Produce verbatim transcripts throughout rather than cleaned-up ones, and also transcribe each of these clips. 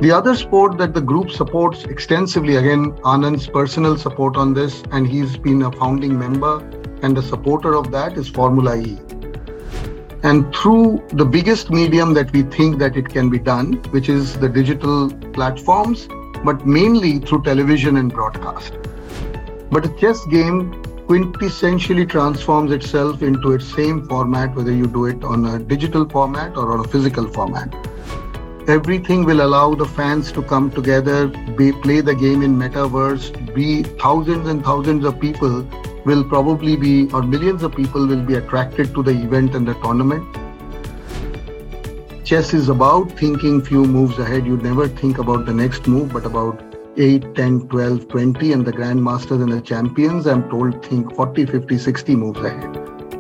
The other sport that the group supports extensively, again, Anand's personal support on this, and he's been a founding member and a supporter of that, is Formula E. And through the biggest medium that we think that it can be done, which is the digital platforms, but mainly through television and broadcast. But a chess game quintessentially transforms itself into its same format, whether you do it on a digital format or on a physical format. Everything will allow the fans to come together, be, play the game in metaverse, be thousands and thousands of people will probably be, or millions of people will be attracted to the event and the tournament. Chess is about thinking few moves ahead. You never think about the next move, but about eight, ten, twelve, twenty, and the grandmasters and the champions, I'm told, think forty, fifty, sixty moves ahead.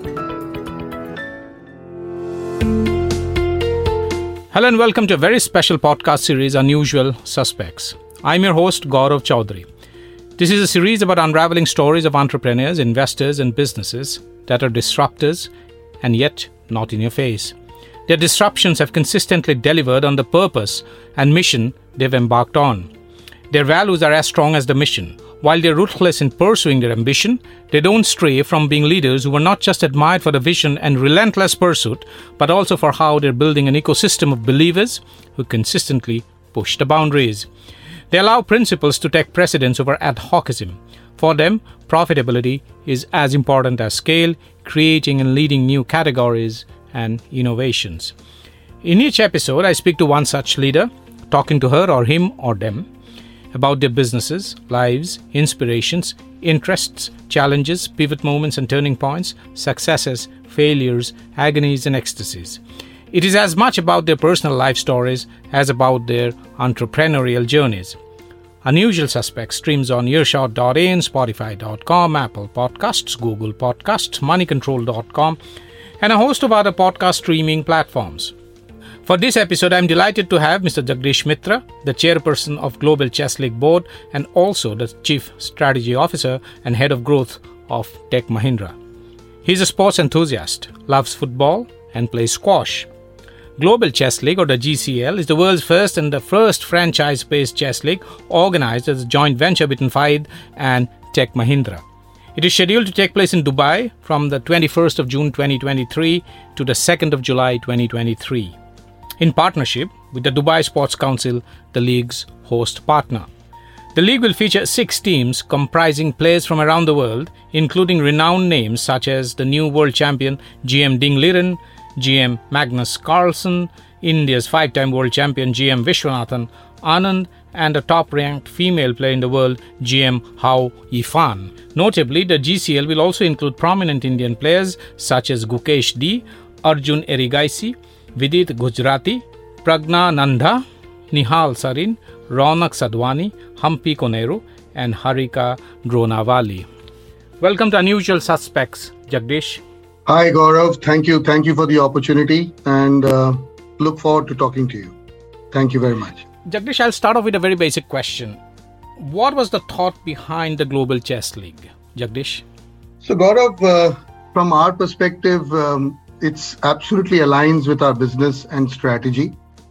Hello and welcome to a very special podcast series, Unusual Suspects. I'm your host, Gaurav Chaudhary. This is a series about unraveling stories of entrepreneurs, investors, and businesses that are disruptors and yet not in your face. Their disruptions have consistently delivered on the purpose and mission they've embarked on. Their values are as strong as the mission. While they're ruthless in pursuing their ambition, they don't stray from being leaders who were not just admired for the vision and relentless pursuit, but also for how they're building an ecosystem of believers who consistently push the boundaries. They allow principles to take precedence over ad hocism. For them, profitability is as important as scale, creating and leading new categories and innovations. In each episode, I speak to one such leader, talking to her or him or them about their businesses, lives, inspirations, interests, challenges, pivot moments and turning points, successes, failures, agonies and ecstasies. It is as much about their personal life stories as about their entrepreneurial journeys. Unusual Suspects streams on earshot dot in, spotify dot com, Apple Podcasts, Google Podcasts, money control dot com, and a host of other podcast streaming platforms. For this episode, I am delighted to have Mister Jagdish Mitra, the chairperson of Global Chess League Board and also the Chief Strategy Officer and Head of Growth of Tech Mahindra. He is a sports enthusiast, loves football and plays squash. Global Chess League, or the G C L, is the world's first and the first franchise-based chess league organized as a joint venture between FIDE and Tech Mahindra. It is scheduled to take place in Dubai from the twenty-first of June twenty twenty-three to the second of July twenty twenty-three. In partnership with the Dubai Sports Council, the league's host partner. The league will feature six teams comprising players from around the world, including renowned names such as the new world champion G M Ding Liren, G M Magnus Carlsen, India's five-time world champion G M Vishwanathan Anand, and a top-ranked female player in the world, G M Hao Yifan. Notably, the G C L will also include prominent Indian players such as Gukesh D, Arjun Erigaisi, Vidit Gujarati, Pragna Nanda, Nihal Sarin, Raunak Sadhwani, Hampi Koneru, and Harika Dronawali. Welcome to Unusual Suspects, Jagdish. Hi, Gaurav. Thank you. Thank you for the opportunity and uh, look forward to talking to you. Thank you very much. Jagdish, I'll start off with a very basic question. What was the thought behind the Global Chess League, Jagdish? So, Gaurav, uh, from our perspective, um, it's absolutely aligns with our business and strategy.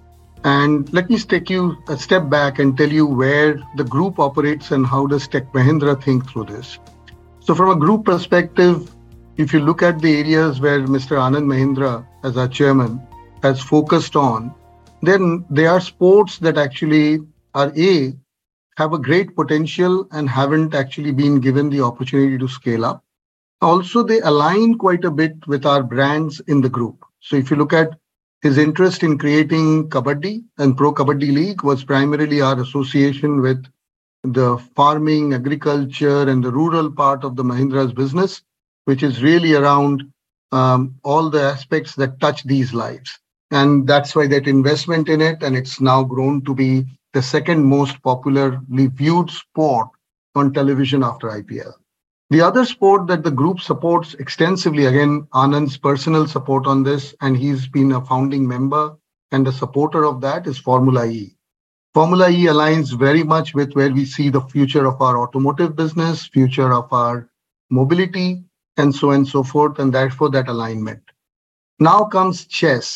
And let me take you a step back and tell you where the group operates and how does Tech Mahindra think through this. So from a group perspective, if you look at the areas where Mister Anand Mahindra, as our chairman, has focused on, then they are sports that actually are A, have a great potential and haven't actually been given the opportunity to scale up. Also, they align quite a bit with our brands in the group. So if you look at his interest in creating Kabaddi and Pro Kabaddi League was primarily our association with the farming, agriculture, and the rural part of the Mahindra's business, which is really around um, all the aspects that touch these lives. And that's why that investment in it, and it's now grown to be the second most popularly viewed sport on television after I P L. The other sport that the group supports extensively, again, Anand's personal support on this, and he's been a founding member and a supporter of that, is Formula E. Formula E aligns very much with where we see the future of our automotive business, future of our mobility, and so on and so forth, and therefore that alignment. Now comes chess.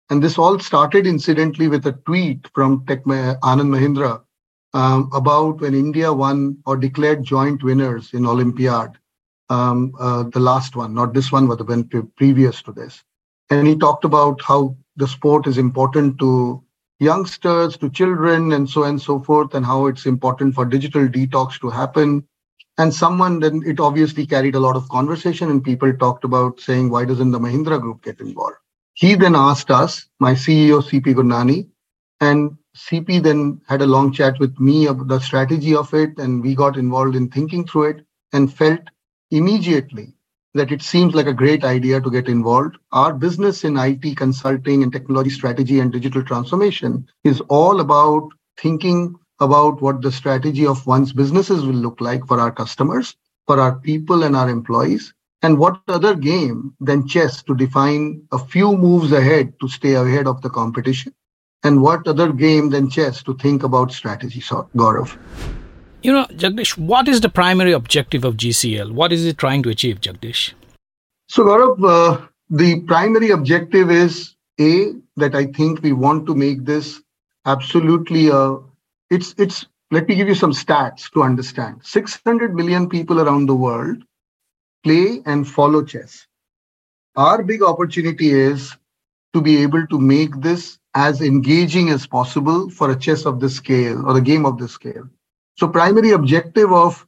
And this all started incidentally with a tweet from Tech Anand Mahindra um, about when India won or declared joint winners in Olympiad, um, uh, the last one, not this one, but the one pre- previous to this. And he talked about how the sport is important to youngsters, to children, and so on and so forth, and how it's important for digital detox to happen. And someone then, it obviously carried a lot of conversation, and people talked about saying, why doesn't the Mahindra Group get involved? He then asked us, my C E O, C P Gurnani, and C P then had a long chat with me about the strategy of it, and we got involved in thinking through it and felt immediately that it seems like a great idea to get involved. Our business in I T consulting and technology strategy and digital transformation is all about thinking about what the strategy of one's businesses will look like for our customers, for our people and our employees. And what other game than chess to define a few moves ahead to stay ahead of the competition? And what other game than chess to think about strategy, so, Gaurav? You know, Jagdish, what is the primary objective of G C L? What is it trying to achieve, Jagdish? So, Gaurav, uh, the primary objective is, A, that I think we want to make this absolutely, uh, it's, it's, let me give you some stats to understand. six hundred million people around the world play and follow chess. Our big opportunity is to be able to make this as engaging as possible for a chess of this scale or a game of this scale. So primary objective of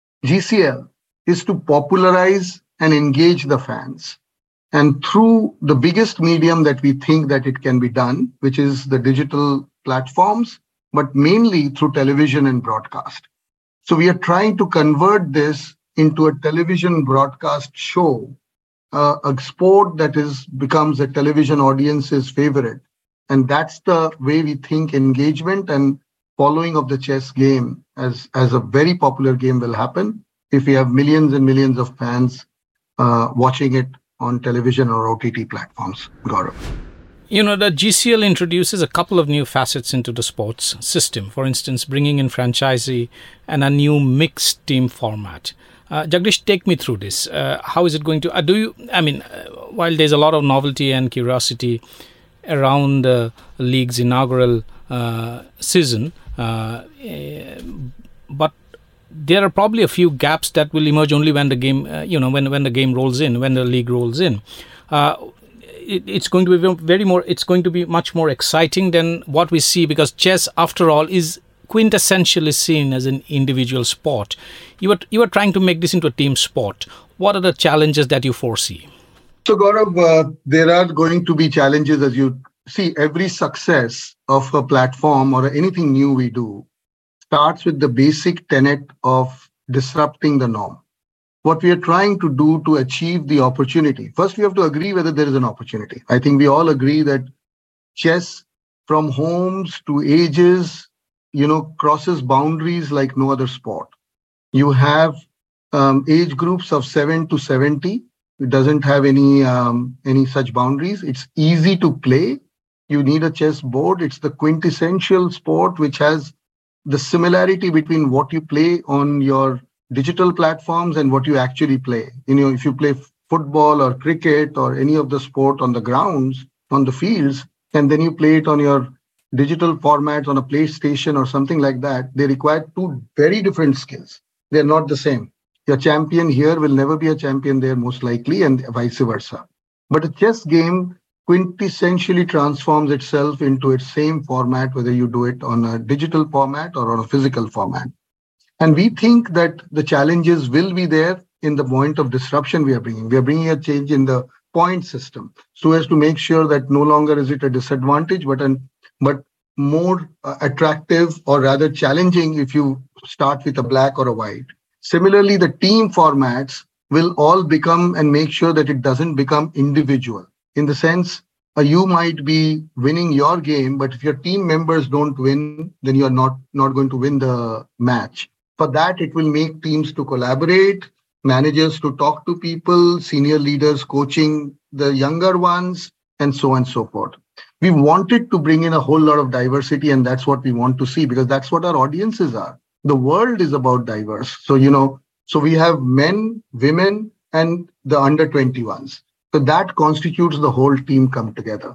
G C L is to popularize and engage the fans. And through the biggest medium that we think that it can be done, which is the digital platforms, but mainly through television and broadcast. So we are trying to convert this into a television broadcast show, uh, a sport that is becomes a television audience's favorite. And that's the way we think engagement and following of the chess game as, as a very popular game will happen if we have millions and millions of fans uh, watching it on television or O T T platforms, Gaurav. You know, the G C L introduces a couple of new facets into the sports system. For instance, bringing in franchisee and a new mixed team format. Uh, Jagdish, take me through this. Uh, how is it going to, uh, do you, I mean, uh, while there's a lot of novelty and curiosity around the league's inaugural uh, season, uh, uh, but there are probably a few gaps that will emerge only when the game, uh, you know, when, when the game rolls in, when the league rolls in. Uh, it, it's going to be very more, it's going to be much more exciting than what we see, because chess, after all, is quintessentially seen as an individual sport. You are, you are trying to make this into a team sport. What are the challenges that you foresee? So, Gaurav, uh, there are going to be challenges as you see. Every success of a platform or anything new we do starts with the basic tenet of disrupting the norm. What we are trying to do to achieve the opportunity, first we have to agree whether there is an opportunity. I think we all agree that chess, from homes to ages, you know, crosses boundaries like no other sport. You have um, age groups of seven to seventy. It doesn't have any um, any such boundaries. It's easy to play. You need a chess board. It's the quintessential sport which has the similarity between what you play on your digital platforms and what you actually play. You know, if you play football or cricket or any of the sport on the grounds, on the fields, and then you play it on your digital formats on a PlayStation or something like that, they require two very different skills. They're not the same. Your champion here will never be a champion there, most likely, and vice versa. But a chess game quintessentially transforms itself into its same format, whether you do it on a digital format or on a physical format. And we think that the challenges will be there in the point of disruption we are bringing. We are bringing a change in the point system so as to make sure that no longer is it a disadvantage, but an but more uh, attractive, or rather challenging if you start with a black or a white. Similarly, the team formats will all become and make sure that it doesn't become individual. In the sense, uh, you might be winning your game, but if your team members don't win, then you're not, not going to win the match. For that, it will make teams to collaborate, managers to talk to people, senior leaders coaching the younger ones, and so on and so forth. We wanted to bring in a whole lot of diversity, and that's what we want to see, because that's what our audiences are. The world is about diverse. So, you know, so we have men, women, and the under twenty-ones. So that constitutes the whole team come together.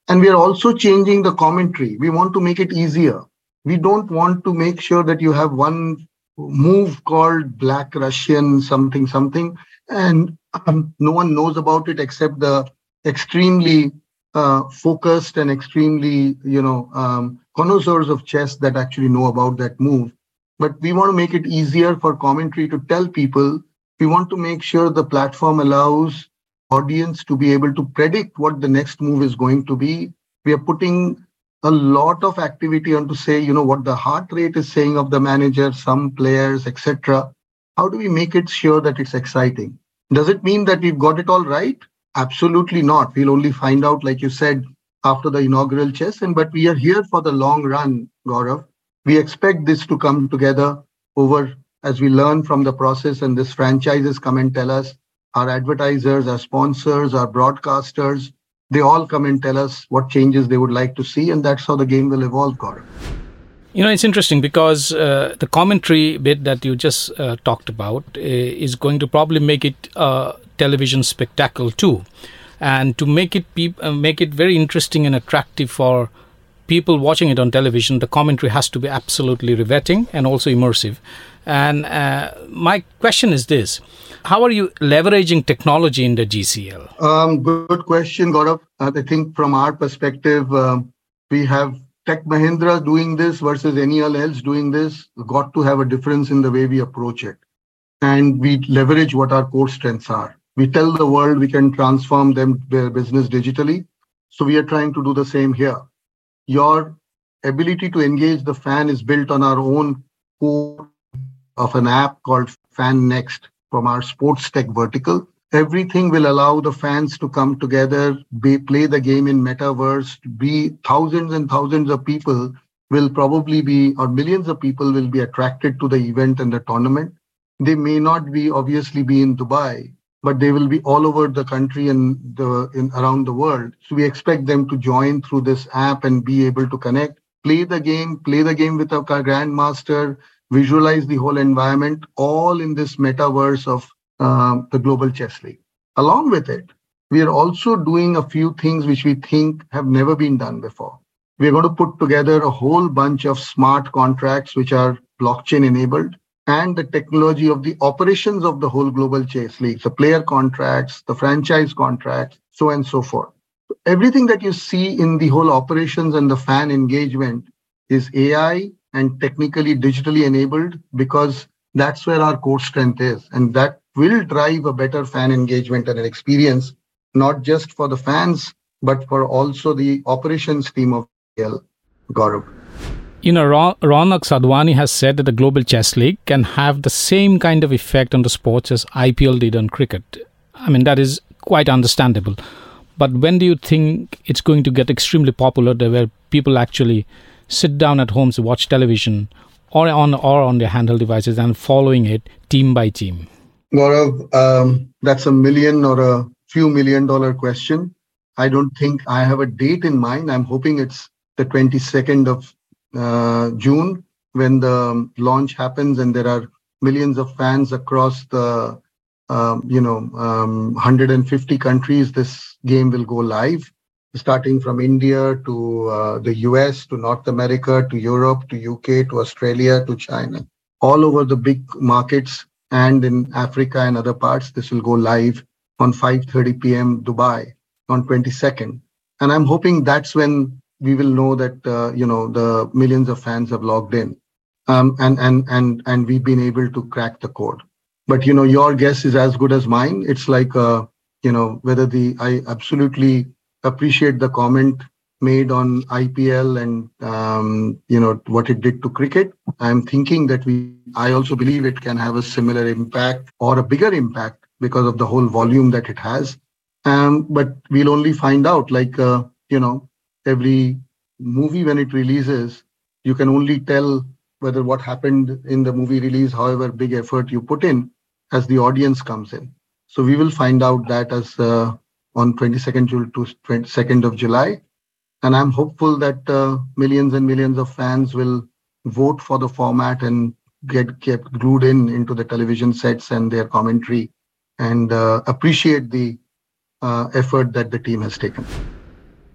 And we are also changing the commentary. We want to make it easier. We don't want to make sure that you have one move called Black Russian something something, and um, no one knows about it except the extremely uh, focused and extremely, you know, um, connoisseurs of chess that actually know about that move. But we want to make it easier for commentary to tell people. We want to make sure the platform allows audience to be able to predict what the next move is going to be. We are putting a lot of activity on to say, you know, what the heart rate is saying of the manager, some players, et cetera. How do we make it sure that it's exciting? Does it mean that we've got it all right? Absolutely not. We'll only find out, like you said, after the inaugural chess. And but we are here for the long run, Gaurav. We expect this to come together over as we learn from the process, and this franchises come and tell us, our advertisers, our sponsors, our broadcasters, they all come and tell us what changes they would like to see, and that's how the game will evolve, Gaurav. You know, it's interesting because uh, the commentary bit that you just uh, talked about uh, is going to probably make it a television spectacle too, and to make it pe- uh, make it very interesting and attractive for people watching it on television. The commentary has to be absolutely riveting and also immersive. And uh, my question is this: how are you leveraging technology in the G C L? Um, good question, Gaurav. Uh, I think from our perspective, uh, we have Tech Mahindra doing this versus anyone else doing this. Got to have a difference in the way we approach it. And we leverage what our core strengths are. We tell the world we can transform them, their business digitally. So we are trying to do the same here. Your ability to engage the fan is built on our own core of an app called Fan Next from our sports tech vertical. Everything will allow the fans to come together, be, play the game in metaverse, be thousands and thousands of people will probably be, or millions of people will be attracted to the event and the tournament. They may not be obviously be in Dubai, but they will be all over the country and the in around the world. So we expect them to join through this app and be able to connect, play the game, play the game with our grandmaster, visualize the whole environment, all in this metaverse of uh, the Global Chess League. Along with it, we are also doing a few things which we think have never been done before. We're going to put together a whole bunch of smart contracts which are blockchain enabled, and the technology of the operations of the whole Global Chess League, the player contracts, the franchise contracts, so on and so forth. Everything that you see in the whole operations and the fan engagement is A I and technically digitally enabled, because that's where our core strength is. And that will drive a better fan engagement and an experience, not just for the fans, but for also the operations team of Gaurav. You know, Ronak Sadhwani has said that the Global Chess League can have the same kind of effect on the sports as I P L did on cricket. I mean, that is quite understandable. But when do you think it's going to get extremely popular, where people actually sit down at home to watch television or on or on their handheld devices and following it team by team? Gaurav, um, that's a million or a few million dollar question. I don't think I have a date in mind. I'm hoping it's the twenty-second of Uh, June, when the launch happens and there are millions of fans across the, um, you know, um, one hundred fifty countries. This game will go live, starting from India to uh, the U S, to North America, to Europe, to U K, to Australia, to China. All over the big markets and in Africa and other parts, this will go live on five thirty p.m. Dubai on twenty-second. And I'm hoping that's when we will know that, uh, you know, the millions of fans have logged in, um, and, and, and, and we've been able to crack the code. But, you know, your guess is as good as mine. It's like, uh, you know, whether the, I absolutely appreciate the comment made on I P L and, um, you know, what it did to cricket. I'm thinking that we, I also believe it can have a similar impact or a bigger impact because of the whole volume that it has. Um, but we'll only find out, like, uh, you know, every movie when it releases, you can only tell whether what happened in the movie release, however big effort you put in, as the audience comes in. So we will find out that as uh, on twenty-second to twenty-second of July. And I'm hopeful that uh, millions and millions of fans will vote for the format and get kept glued in into the television sets and their commentary and uh, appreciate the uh, effort that the team has taken.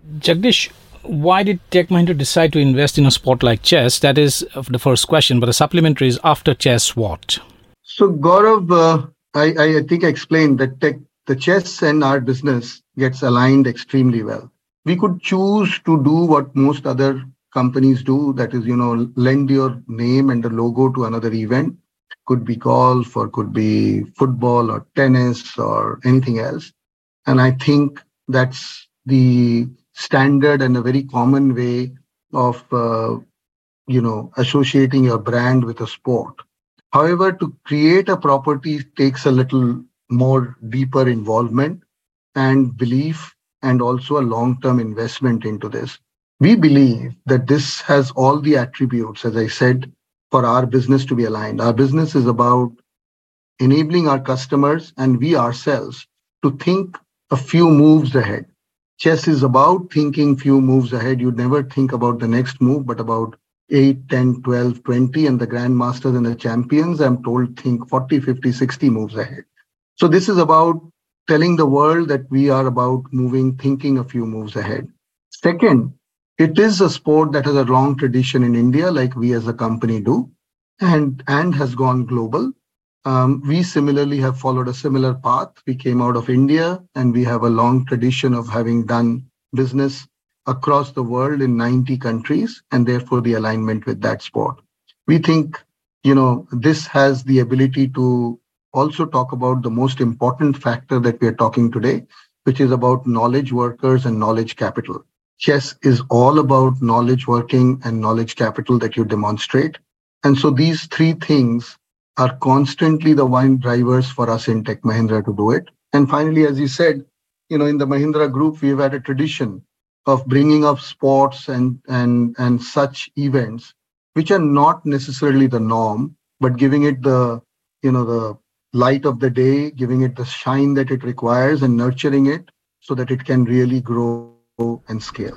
Jagdish, why did Tech Mahindra decide to invest in a sport like chess? That is the first question, but the supplementary is after chess, what? So, Gaurav, uh, I, I think I explained that tech, the chess and our business gets aligned extremely well. We could choose to do what most other companies do, that is, you know, lend your name and the logo to another event. Could be golf or could be football or tennis or anything else. And I think that's the standard and a very common way of, uh, you know, associating your brand with a sport. However, to create a property takes a little more deeper involvement and belief and also a long-term investment into this. We believe that this has all the attributes, as I said, for our business to be aligned. Our business is about enabling our customers and we ourselves to think a few moves ahead. Chess is about thinking few moves ahead. You never think about the next move, but about eight, ten, twelve, twenty, and the grandmasters and the champions, I'm told, think forty, fifty, sixty moves ahead. So this is about telling the world that we are about moving, thinking a few moves ahead. Second, it is a sport that has a long tradition in India, like we as a company do, and, and has gone global. Um, we similarly have followed a similar path. We came out of India and we have a long tradition of having done business across the world in ninety countries, and therefore the alignment with that sport. We think, you know, this has the ability to also talk about the most important factor that we are talking today, which is about knowledge workers and knowledge capital. Chess is all about knowledge working and knowledge capital that you demonstrate. And so these three things are constantly the one drivers for us in Tech Mahindra to do it. And finally, as you said, you know, in the Mahindra Group, we've had a tradition of bringing up sports and, and, and such events, which are not necessarily the norm, but giving it the, you know, the light of the day, giving it the shine that it requires and nurturing it so that it can really grow and scale.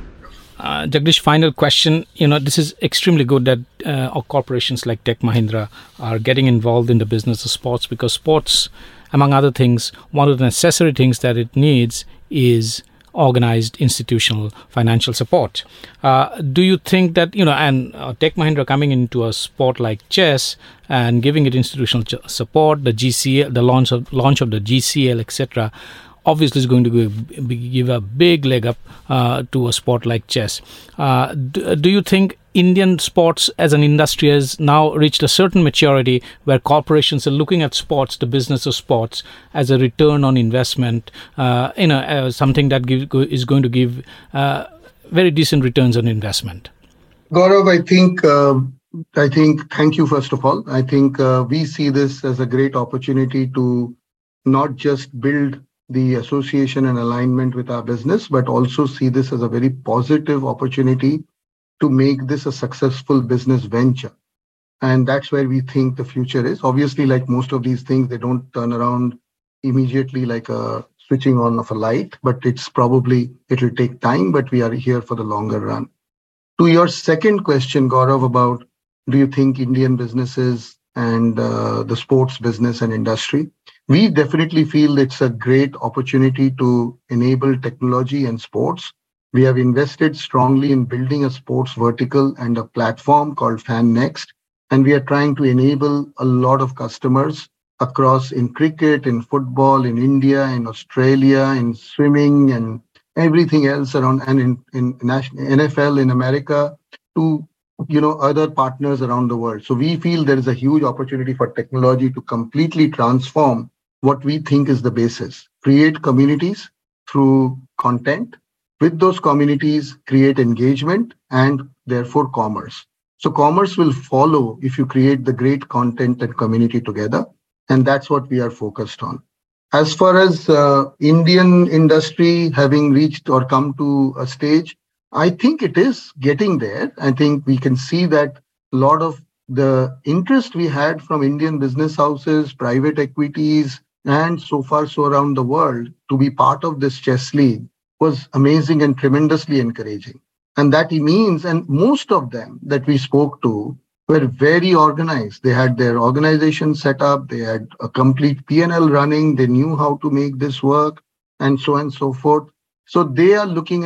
Uh, Jagdish, final question. You know, this is extremely good that uh, corporations like Tech Mahindra are getting involved in the business of sports, because sports, among other things, one of the necessary things that it needs is organized institutional financial support. Uh, do you think that, you know, and uh, Tech Mahindra coming into a sport like chess and giving it institutional ch- support, the G C L, the launch of launch of the G C L, et cetera, obviously is going to give, give a big leg up uh, to a sport like chess. Uh, do, do you think Indian sports as an industry has now reached a certain maturity where corporations are looking at sports, the business of sports, as a return on investment, uh, you know, uh, something that give, is going to give uh, very decent returns on investment? Gaurav, I think, uh, I think, thank you, first of all. I think uh, we see this as a great opportunity to not just build the association and alignment with our business, but also see this as a very positive opportunity to make this a successful business venture. And that's where we think the future is. Obviously, like most of these things, they don't turn around immediately like a switching on of a light, but it's probably, it'll take time, but we are here for the longer run. To your second question, Gaurav, about do you think Indian businesses and uh, the sports business and industry, we definitely feel it's a great opportunity to enable technology and sports. We have invested strongly in building a sports vertical and a platform called FanNext, and we are trying to enable a lot of customers across in cricket, in football, in India, in Australia, in swimming, and everything else around, and in, in national N F L in America, to you know other partners around the world. So we feel there is a huge opportunity for technology to completely transform what we think is the basis: create communities through content. With those communities, create engagement and therefore commerce. So commerce will follow if you create the great content and community together. And that's what we are focused on. As far as uh, Indian industry having reached or come to a stage, I think it is getting there. I think we can see that a lot of the interest we had from Indian business houses, private equities, and so far so around the world to be part of this chess league was amazing and tremendously encouraging. And that means, and most of them that we spoke to were very organized. They had their organization set up, they had a complete P and L running, they knew how to make this work, and so on and so forth. So they are looking at,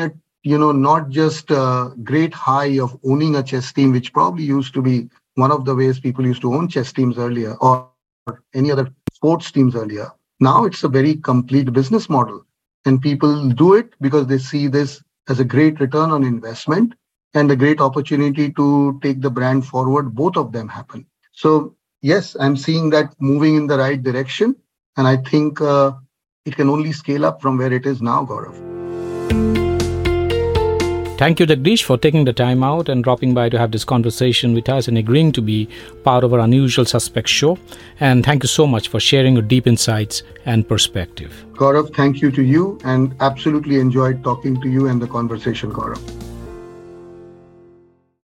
you know, not just a great high of owning a chess team, which probably used to be one of the ways people used to own chess teams earlier, or any other sports teams earlier. Now it's a very complete business model. And people do it because they see this as a great return on investment and a great opportunity to take the brand forward. Both of them happen. So yes, I'm seeing that moving in the right direction. And I think uh, it can only scale up from where it is now, Gaurav. Thank you, Jagdish, for taking the time out and dropping by to have this conversation with us and agreeing to be part of our Unusual Suspects show. And thank you so much for sharing your deep insights and perspective. Gaurav, thank you to you, and absolutely enjoyed talking to you and the conversation, Gaurav.